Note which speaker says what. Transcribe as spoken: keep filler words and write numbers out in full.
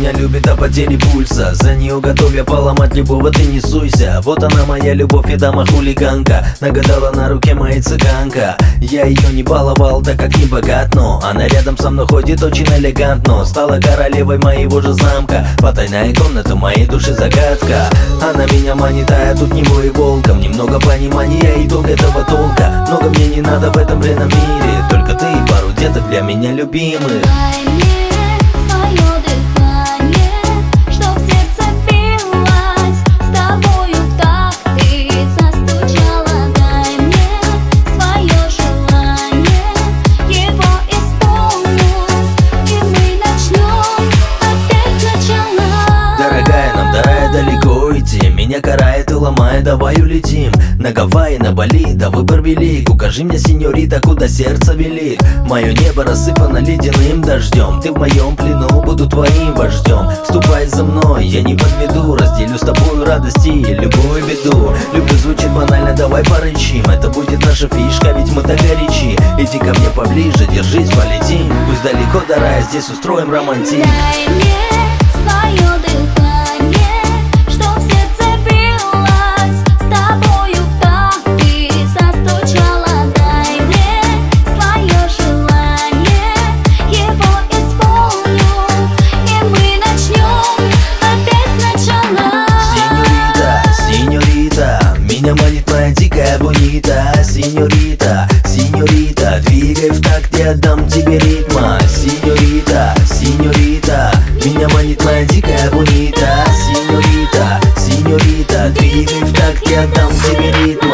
Speaker 1: меня любит до потери пульса. За нее готов я поломать любого, ты не суйся. Вот она моя любовь и дама-хулиганка. Нагадала на руке моя цыганка. Я ее не баловал, так как не богат, но она рядом со мной ходит очень элегантно. Стала королевой моего же замка. Потайная комната моей души загадка. Она меня манит, а я тут него и волком. Немного понимания, итог этого толка. Много мне не надо в этом бренном мире. Только ты и пару деток для меня любимых.
Speaker 2: Дай мне свое дыхание, чтоб сердце билось с тобою в такт ты застучала. Дай мне свое желание, его исполню, и мы начнем опять сначала.
Speaker 1: Дорогая, нам дорая далеко идти. Меня карает и ломает, давай улетим на Гавайи, на Бали, да выбор велик. Укажи мне, сеньорита, куда сердце велит. Мое небо рассыпано ледяным дождем. Ты в моем плену, буду твоим вождем. Ступай за мной, я не подведу. Разделю с тобой радости и любую беду. Люблю звучит банально, давай порычим. Это будет наша фишка, ведь мы так горячи. Иди ко мне поближе, держись, полетим. Пусть далеко до рая, здесь устроим романтик.
Speaker 2: Дай мне свое дыхание, чтоб сердце билось с тобою в такт ты застучала. Дай мне свое желание, его исполню, и мы начнем опять сначала.
Speaker 1: Сеньорита, сеньорита, меня манит моя дикая бонита. Сеньорита, сеньорита, двигай в такт, я дам тебе ритма. Сеньорита, сеньорита, меня манит моя дикая бонита. Сеньорита, сеньорита, двигай в такт, я дам тебе ритма.